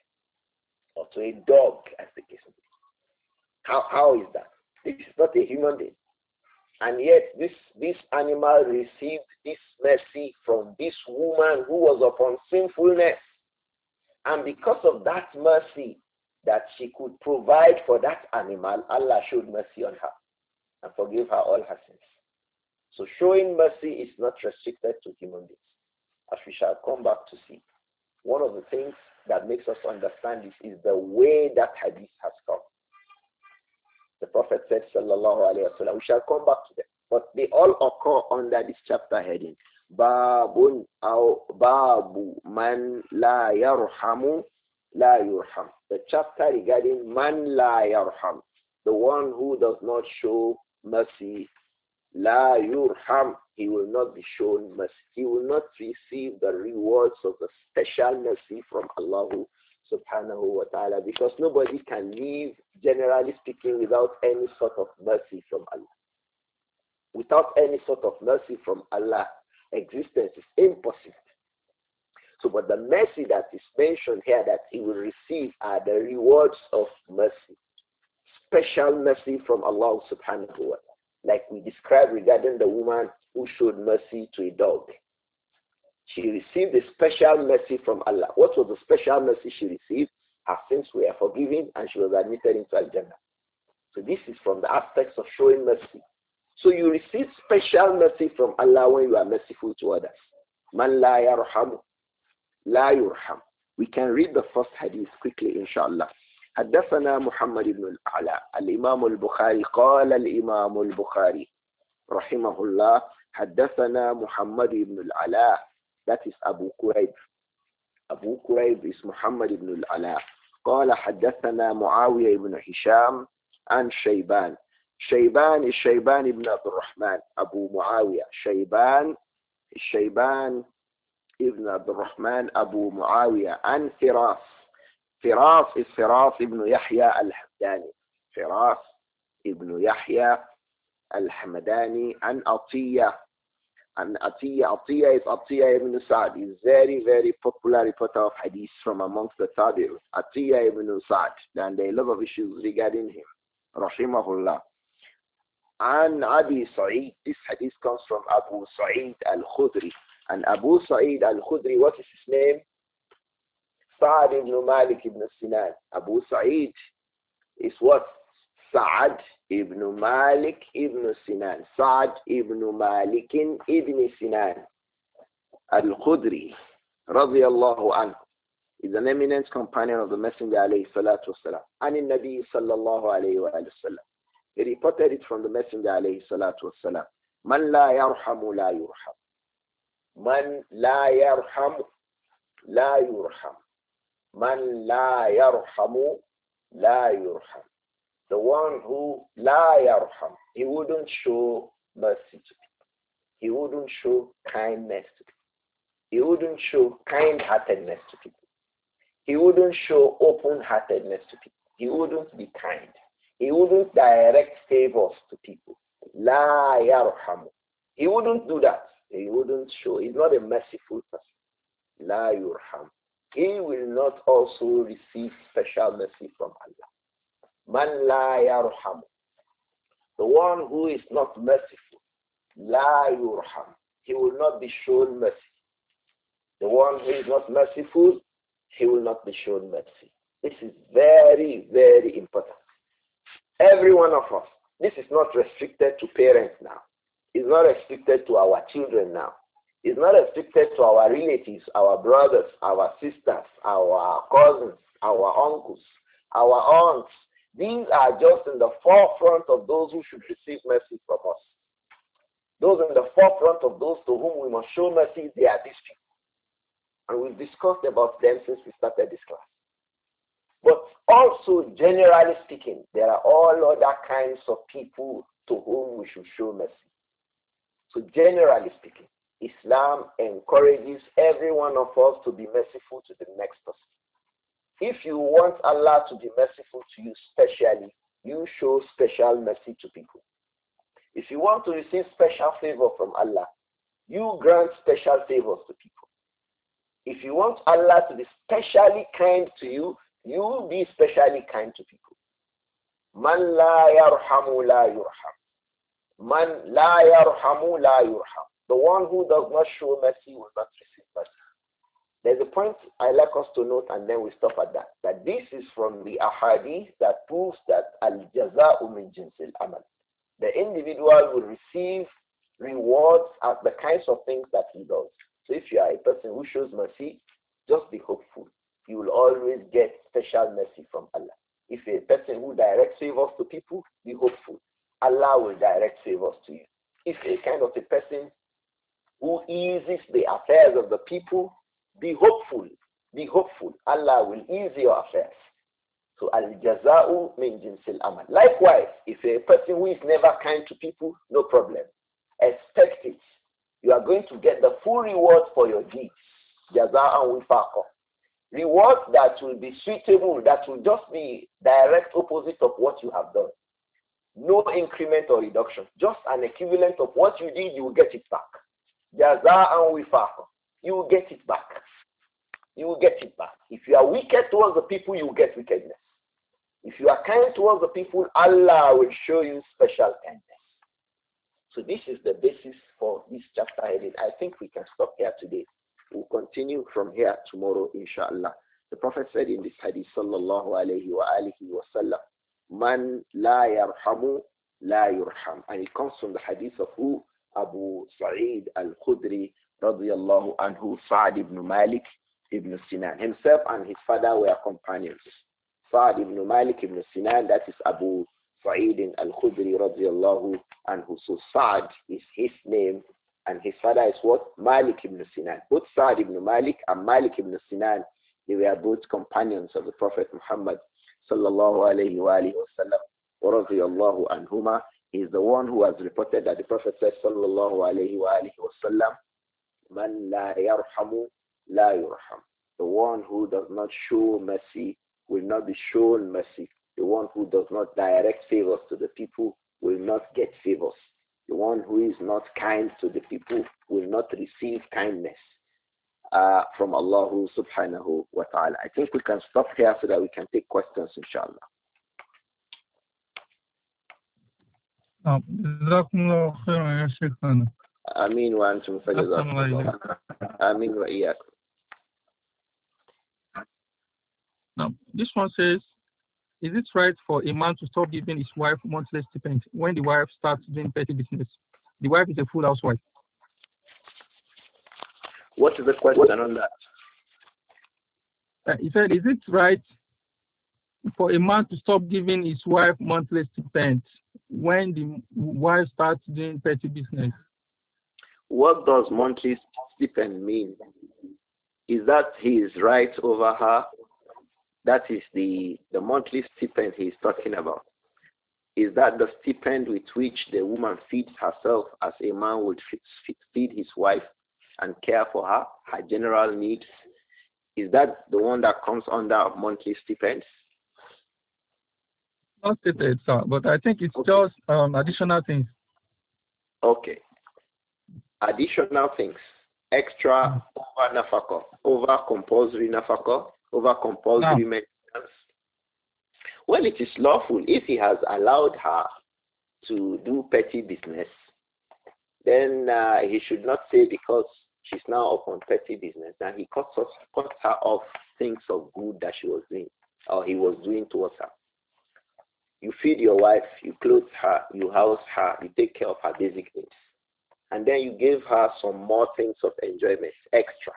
or to a dog, as the case may be? How, how is that? This is not a human being. And yet this, this animal received this mercy from this woman who was upon sinfulness. And because of that mercy that she could provide for that animal, Allah showed mercy on her and forgave her all her sins. So showing mercy is not restricted to human beings, as we shall come back to see. One of the things that makes us understand this is the way that hadith has come. The Prophet said, sallallahu alayhi wa sallam, we shall come back to them. But they all occur under this chapter heading. Babun aw babu man la yarhamu la yurham. The chapter regarding man la yarham, the one who does not show mercy, la yurham, he will not be shown mercy. He will not receive the rewards of the special mercy from Allah subhanahu wa ta'ala, because nobody can live, generally speaking, without any sort of mercy from Allah. Without any sort of mercy from Allah, existence is impossible. So, but the mercy that is mentioned here that he will receive are the rewards of mercy. Special mercy from Allah subhanahu wa ta'ala. Like we described regarding the woman who showed mercy to a dog. She received a special mercy from Allah. What was the special mercy she received? Her sins were forgiven and she was admitted into Al-Jannah. So this is from the aspects of showing mercy. So you receive special mercy from Allah when you are merciful to others. Man la yarhamu, la yurham. We can read the first hadith quickly, inshallah. حدثنا محمد بن الأعلى الإمام البخاري قال الإمام البخاري رحمه الله حدثنا محمد بن العلاء. That is Abu Quraib. Abu Quraib is Muhammad ibn al-Ala. قال حدثنا معاوية بن هشام عن شيبان. شيبان is شيبان ibn Abdul Rahman. Abu Muawiyah. Shayban is Shayban ibn Abdul Rahman Abu Muawiyah. And Firas. Firas is Firas ibn Yahya al-Hamdani. Firas ibn Yahya al-Hamdani. And Atiyah. And Atiyah, Atiyah is Atiyah ibn Sa'd. He's very, very popular reporter of hadith from amongst the Tabi'un. Atiyah ibn Sa'd. And there are a lot of issues regarding him. Rahimahullah. And Abi Sa'id, this hadith comes from Abu Sa'id al-Khudri. And Abu Sa'id al-Khudri, what is his name? Sa'ad ibn Malik ibn Sinan. Abu Sa'id is what? Sa'ad ibn Malik ibn Sinan. Sa'ad ibn Malik ibn Sinan al-Khudri, radiyallahu anhu, is an eminent companion of the Messenger alayhi salatu wasalam. And in Nabi sallallahu alayhi wa sallam. He reported it from the Messenger alayhi salatu wasalam. Man la yarhamu la yurham. Man la yarhamu la yurham. Man la yarhamu la yurham. The one who la yarham, he wouldn't show mercy to people. He wouldn't show kindness to people. He wouldn't show kind-heartedness to people. He wouldn't show open-heartedness to people. He wouldn't be kind. He wouldn't direct favors to people. La yarhamu. He wouldn't do that. He wouldn't show. He's not a merciful person. La yurham. He will not also receive special mercy from Allah. Man la yarham. The one who is not merciful. La yurham. He will not be shown mercy. The one who is not merciful, he will not be shown mercy. This is very, very important. Every one of us. This is not restricted to parents now. It's not restricted to our children now. It's not restricted to our relatives, our brothers, our sisters, our cousins, our uncles, our aunts. These are just in the forefront of those who should receive mercy from us. Those in the forefront of those to whom we must show mercy, they are these people. And we've discussed about them since we started this class. But also, generally speaking, there are all other kinds of people to whom we should show mercy. So generally speaking, Islam encourages every one of us to be merciful to the next person. If you want Allah to be merciful to you specially, you show special mercy to people. If you want to receive special favor from Allah, you grant special favors to people. If you want Allah to be specially kind to you, you be specially kind to people. Man la yarhamu la yurham. Man la yarhamu la yurham. The one who does not show mercy will not receive mercy. There's a point I like us to note, and then we stop at that. That this is from the ahadith that proves that al-jaza'u min jinsil amal. The individual will receive rewards at the kinds of things that he does. So if you are a person who shows mercy, just be hopeful. You will always get special mercy from Allah. If you're a person who directs favors to people, be hopeful. Allah will direct favors to you. If you're a kind of a person who eases the affairs of the people, be hopeful. Be hopeful. Allah will ease your affairs. So al-jaza'u min jinsil amal. Likewise, if you're a person who is never kind to people, no problem. Expect it. You are going to get the full reward for your deeds. Jaza'an wifaqa. Rewards that will be suitable, that will just be direct opposite of what you have done. No increment or reduction. Just an equivalent of what you did, you will get it back. Jaza'an wifaqa. You will get it back. You will get it back. If you are wicked towards the people, you will get wickedness. If you are kind towards the people, Allah will show you special kindness. So this is the basis for this chapter heading. I think we can stop here today. We'll continue from here tomorrow, inshallah. The Prophet said in this hadith, sallallahu alayhi wa alihi wa sallam, man la yarhamu la yurham. And it comes from the hadith of who? Abu Sa'id al-Khudri, radiyallahu anhu, Sa'd ibn Malik ibn Sinan. Himself and his father were companions. Sa'd ibn Malik ibn Sinan, that is Abu Sa'id al-Khudri, radiyallahu anhu. So Sa'd is his name, and his father is what? Malik ibn Sinan. Both Sa'd ibn Malik and Malik ibn Sinan, they were both companions of the Prophet Muhammad sallallahu alayhi wa alihi wa sallam wa radiyallahu anhuma. He is the one who has reported that the Prophet said sallallahu alayhi wa alihi wa sallam, man la yarhamu la yurham. The one who does not show mercy will not be shown mercy. The one who does not direct favors to the people will not get favors. The one who is not kind to the people will not receive kindness uh, from Allah subhanahu wa ta'ala. I think we can stop here so that we can take questions, inshallah. Ameen wa antum fajazakumullah. Ameen wa iyyakum. Now, this one says, is it right for a man to stop giving his wife monthly stipend when the wife starts doing petty business? The wife is a full housewife. What is the question on that? Uh, he said, is it right for a man to stop giving his wife monthly stipend when the wife starts doing petty business? What does monthly stipend mean? Is that he is right over her? That is the, the monthly stipend he is talking about. Is that the stipend with which the woman feeds herself as a man would feed his wife and care for her, her general needs? Is that the one that comes under monthly stipends? Not stated, sir, but I think it's okay. Just um, additional things. Okay. additional things, extra over nafaka, over compulsory nafaka, over compulsory No. maintenance. Well, it is lawful if he has allowed her to do petty business, then uh, he should not say because she's now upon petty business, and he cuts, us, cuts her off things of good that she was doing, or he was doing towards her. You feed your wife, you clothe her, you house her, you take care of her basic needs. And then you give her some more things of enjoyment, extra.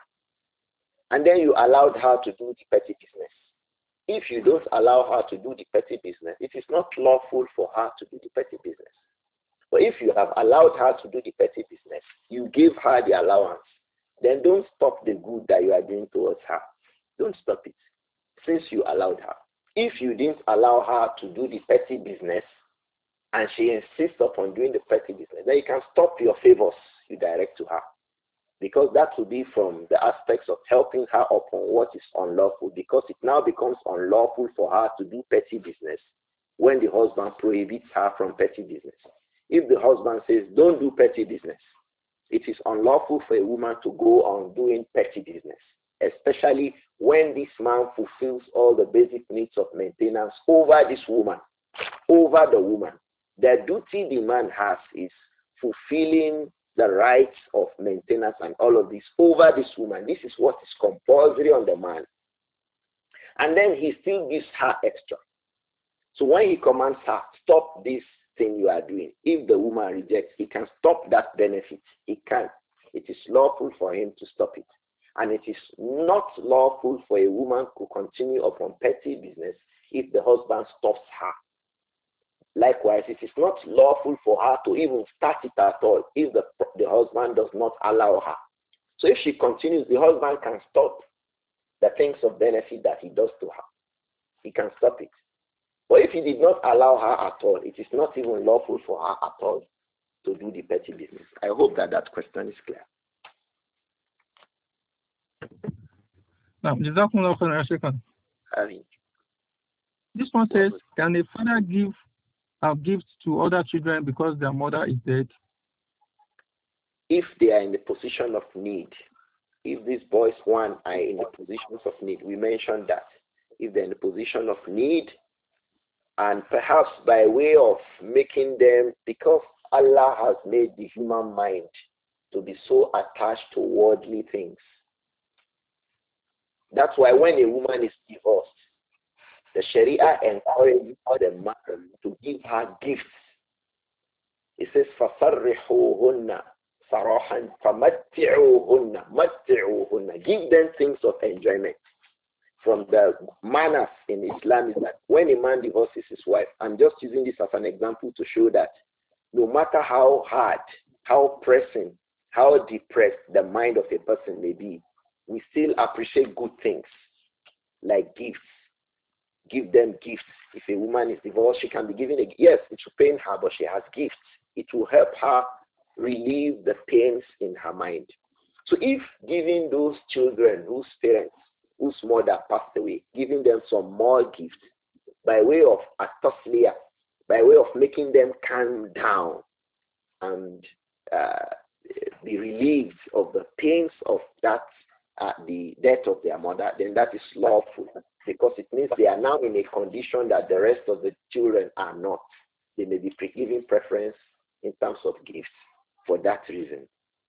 And then you allowed her to do the petty business. If you don't allow her to do the petty business, it is not lawful for her to do the petty business. But if you have allowed her to do the petty business, you give her the allowance, then don't stop the good that you are doing towards her. Don't stop it, since you allowed her. If you didn't allow her to do the petty business, and she insists upon doing the petty business, then you can stop your favors you direct to her. Because that will be from the aspects of helping her upon what is unlawful, because it now becomes unlawful for her to do petty business when the husband prohibits her from petty business. If the husband says, don't do petty business, it is unlawful for a woman to go on doing petty business, especially when this man fulfills all the basic needs of maintenance over this woman, over the woman. The duty the man has is fulfilling the rights of maintenance and all of this over this woman. This is what is compulsory on the man. And then he still gives her extra. So when he commands her, stop this thing you are doing, if the woman rejects, he can stop that benefit. He can. It is lawful for him to stop it. And it is not lawful for a woman to continue upon petty business if the husband stops her. Likewise, it is not lawful for her to even start it at all if the, the husband does not allow her. So if she continues, the husband can stop the things of benefit that he does to her. He can stop it. But if he did not allow her at all, it is not even lawful for her at all to do the petty business. I hope that that question is clear. Now, Jazakumullah khairan, Sheikh. I mean, This one says, can a father give a gift to other children because their mother is dead? If they are in the position of need, if these boys, one, are in the positions of need, we mentioned that. If they're in the position of need, and perhaps by way of making them, because Allah has made the human mind to be so attached to worldly things. That's why when a woman is divorced, the Sharia encourages the man to give her gifts. It says, فَصَرِّحُوهُنَّ صَرَاحًا فَمَتِّعُوهُنَّ مَتِّعُوهُنَّ. Give them things of enjoyment. From the manners in Islam is that when a man divorces his wife, I'm just using this as an example to show that no matter how hard, how pressing, how depressed the mind of a person may be, we still appreciate good things like gifts. Give them gifts. If a woman is divorced, she can be given a gift. Yes, it will pain her, but she has gifts. It will help her relieve the pains in her mind. So if giving those children whose parents, whose mother passed away, giving them some more gifts by way of atasliya, by way of making them calm down and uh, be relieved of the pains of that, uh, the death of their mother, then that is lawful, because it means they are now in a condition that the rest of the children are not. They may be giving preference in terms of gifts for that reason.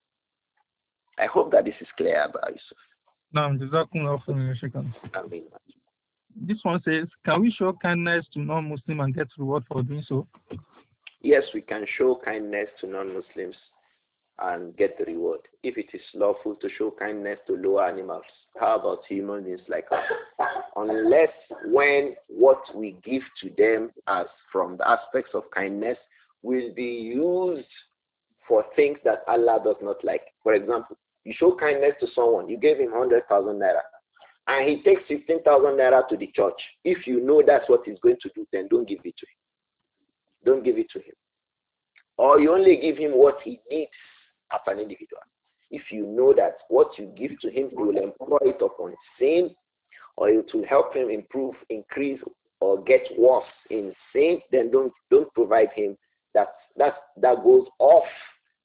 I hope that this is clear about Yusuf. Now, Jazakumullah khairan, Sheikh. I mean, This one says, can we show kindness to non-Muslim and get reward for doing so? yes, we can show kindness to non-Muslims and get the reward. If it is lawful to show kindness to lower animals, how about human beings like us? Unless when what we give to them as from the aspects of kindness will be used for things that Allah does not like. For example, you show kindness to someone, you gave him one hundred thousand naira, and he takes fifteen thousand naira to the church. If you know that's what he's going to do, then don't give it to him. Don't give it to him. Or you only give him what he needs as an individual. If you know that what you give to him, he will employ it upon sin, or it will help him improve, increase, or get worse in sin, then don't don't provide him. That that that goes off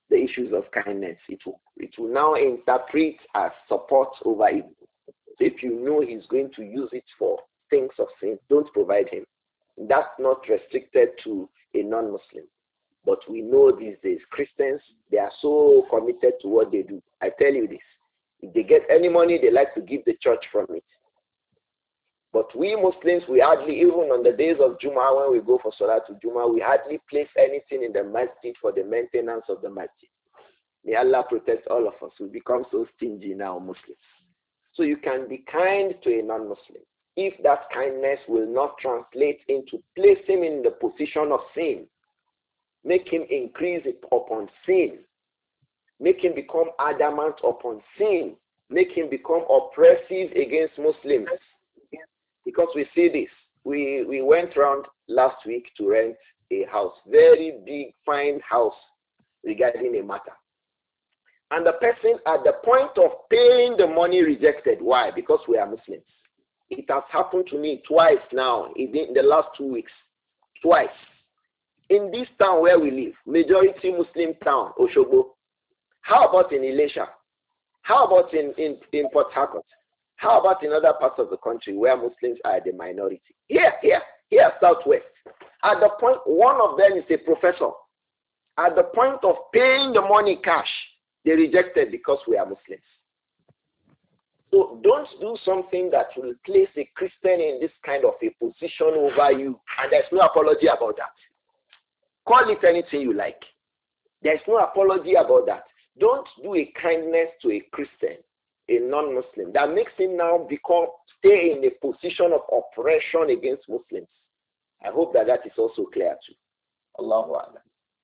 the issues of kindness. It will, it will now interpret as support over evil. So if you know he's going to use it for things of sin, don't provide him. That's not restricted to a non-Muslim. But we know these days, Christians, they are so committed to what they do. I tell you this. If they get any money, they like to give the church from it. But we Muslims, we hardly, even on the days of Juma, when we go for Salah to Juma, we hardly place anything in the masjid for the maintenance of the masjid. May Allah protect all of us. We become so stingy now, Muslims. So you can be kind to a non-Muslim. If that kindness will not translate into place him in the position of sin, make him increase it upon sin, make him become adamant upon sin, make him become oppressive against Muslims. Because we see this. We, we went around last week to rent a house, very big, fine house regarding a matter. And the person at the point of paying the money rejected. Why? Because we are Muslims. It has happened to me twice now in the last two weeks. Twice. In this town where we live, majority Muslim town, Oshobo. How about in Elisha? How about in, in, in Port Harcourt? How about in other parts of the country where Muslims are the minority? Here, here, here, Southwest. At the point, one of them is a professor. At the point of paying the money cash, they rejected because we are Muslims. So don't do something that will place a Christian in this kind of a position over you, and there's no apology about that. Call it anything you like. There's no apology about that. Don't do a kindness to a Christian, a non-Muslim, that makes him now become, stay in a position of oppression against Muslims. I hope that that is also clear too. Allahu Akbar.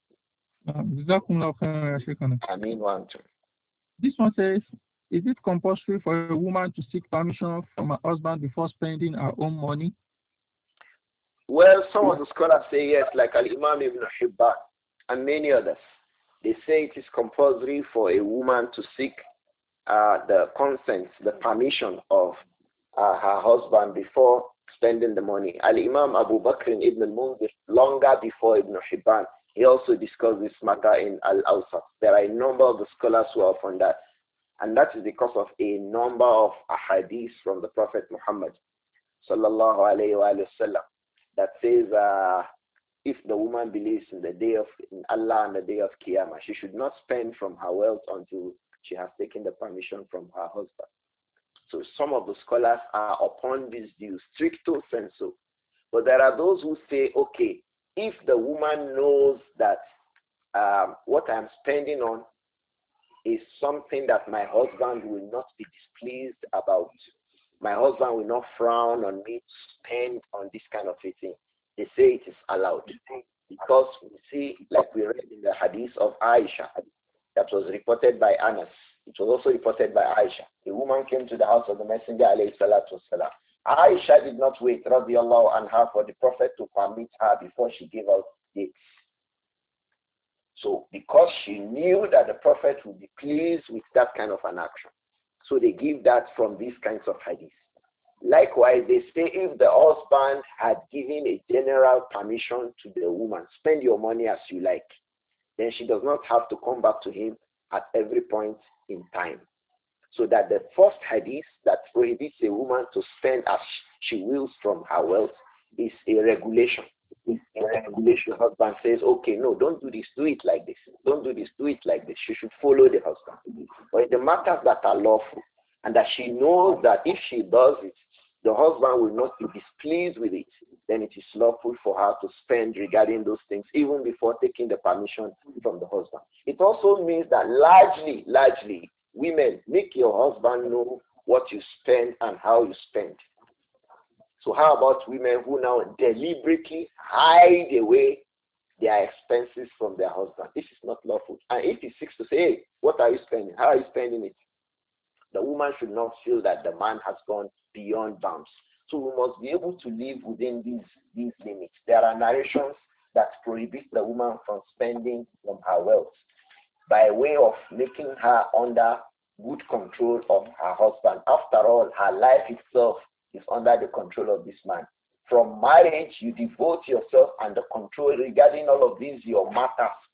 I mean one too. This one says, is it compulsory for a woman to seek permission from her husband before spending her own money? Well, some of the scholars say yes, like Al-Imam Ibn Hibban and many others. They say it is compulsory for a woman to seek uh, the consent, the permission of uh, her husband before spending the money. Al-Imam Abu Bakr ibn al-Munzir, longer before Ibn Hibban, he also discussed this matter in Al-Awsat. There are a number of the scholars who are upon that. And that is because of a number of ahadith from the Prophet Muhammad sallallahu alayhi wa sallam that says uh, if the woman believes in the day of in Allah and the day of Qiyamah, she should not spend from her wealth until she has taken the permission from her husband. So some of the scholars are upon this view, stricto sensu. But there are those who say, okay, if the woman knows that um, what I'm spending on is something that my husband will not be displeased about, my husband will not frown on me to spend on this kind of a thing, they say it is allowed. Because we see, like we read in the hadith of Aisha, that was reported by Anas. It was also reported by Aisha. A woman came to the house of the Messenger, alayhi salatu wasalam. Aisha did not wait, radiallahu anha, for the Prophet to permit her before she gave out dates. So because she knew that the Prophet would be pleased with that kind of an action. So they give that from these kinds of hadiths. Likewise, they say if the husband had given a general permission to the woman, spend your money as you like, then she does not have to come back to him at every point in time. So that the first hadith that prohibits a woman to spend as she wills from her wealth is a regulation. It's a regulation. The husband says, okay, no, don't do this, do it like this. Don't do this, do it like this. She should follow the husband. But in the matters that are lawful, and that she knows that if she does it, the husband will not be displeased with it, then it is lawful for her to spend regarding those things, even before taking the permission from the husband. It also means that largely, largely, women, make your husband know what you spend and how you spend. So how about women who now deliberately hide away their expenses from their husband? This is not lawful. And if he seeks to say, hey, what are you spending? How are you spending it? The woman should not feel that the man has gone beyond bounds. So we must be able to live within these, these limits. There are narrations that prohibit the woman from spending from her wealth by way of making her under good control of her husband. After all, her life itself is under the control of this man. From marriage, you devote yourself and the control regarding all of these, your matters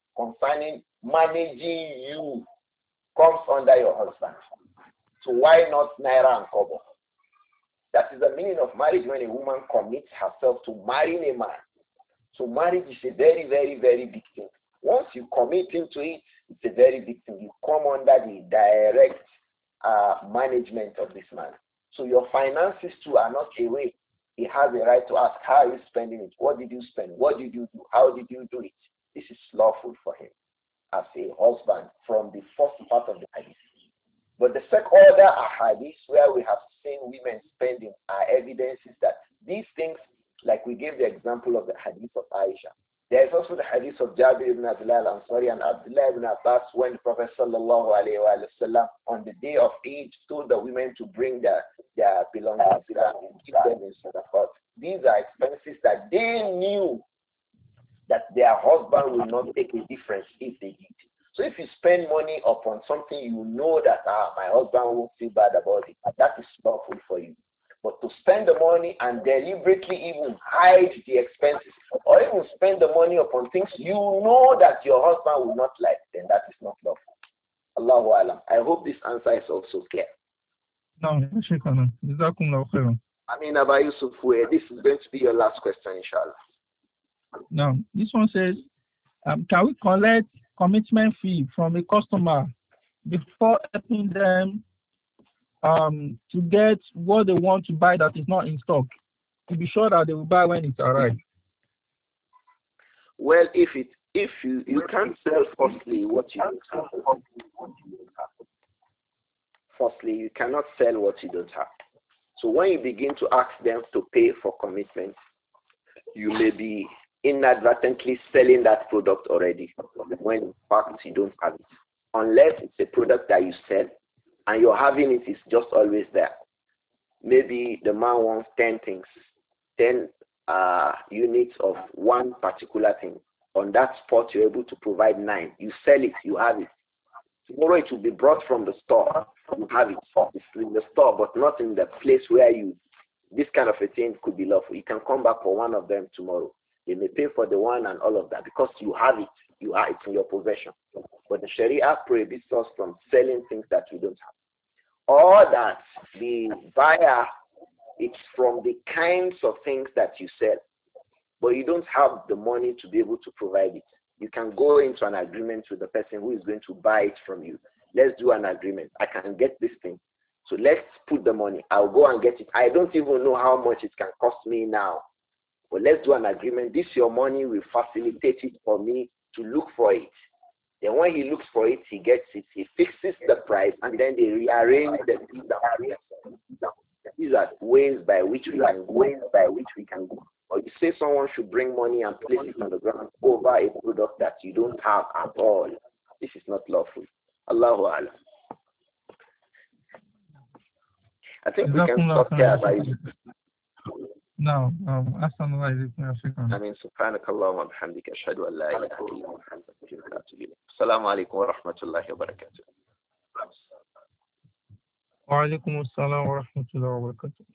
concerning managing you comes under your husband. So why not naira and kobo? That is the meaning of marriage when a woman commits herself to marrying a man. So marriage is a very, very, very big thing. Once you commit into it, it's a very big thing. You come under the direct uh, management of this man. So your finances too are not away. He has a right to ask, how are you spending it? What did you spend? What did you do? How did you do it? This is lawful for him as a husband from the first part of the hadith. But the second order hadith where we have seen women spending are evidences that these things, like we gave the example of the hadith of Aisha. There is also the hadith of Jabir ibn Abdullah al-Ansari and Abdullah ibn Abbas when the Prophet sallallahu alayhi wa sallam on the day of Eid told the women to bring their, their belongings and give them in sadaqat. These are expenses that they knew that their husband will not make a difference if they did. So if you spend money upon something you know that ah, my husband won't feel bad about it, that is lawful for you. But to spend the money and deliberately even hide the expenses or even spend the money upon things you know that your husband will not like, then that is not lawful. Allahu Alam. I hope this answer is also clear. No, I mean, Abba Yusuf, this is going to be your last question, inshallah. Now, this one says, um, can we collect commitment fee from a customer before helping them um, to get what they want to buy that is not in stock, to be sure that they will buy when it arrives? Well, if it if you you can't sell firstly what you don't have. Firstly, you cannot sell what you don't have. So when you begin to ask them to pay for commitment, you may be inadvertently selling that product already when in fact you don't have it. Unless it's a product that you sell and you're having it is just always there. Maybe the man wants ten things, ten uh, units of one particular thing. On that spot, you're able to provide nine. You sell it, you have it. Tomorrow it will be brought from the store. You have it. It's in the store, but not in the place where you, this kind of a thing could be lawful. You can come back for one of them tomorrow. They may pay for the one and all of that because you have it. You are, it's in your possession. But the Sharia prohibits us from selling things that we don't have. Or that the buyer, it's from the kinds of things that you sell, but you don't have the money to be able to provide it. You can go into an agreement with the person who is going to buy it from you. Let's do an agreement. I can get this thing. So let's put the money. I'll go and get it. I don't even know how much it can cost me now. But let's do an agreement. This your money will facilitate it for me to look for it. Then when he looks for it, he gets it. He fixes the price, and then they rearrange the things. These are ways by which we can ways by which we can go. Or you say someone should bring money and place it on the ground over a product that you don't have at all. This is not lawful. Allahu Alam. I think we can stop here by No, um, I mean, سبحانك اللهم وبحمدك أشهد أن لا إله إلا أنت أستغفرك وأتوب إليك. السلام عليكم ورحمة الله وبركاته. وعليكم السلام ورحمة الله وبركاته.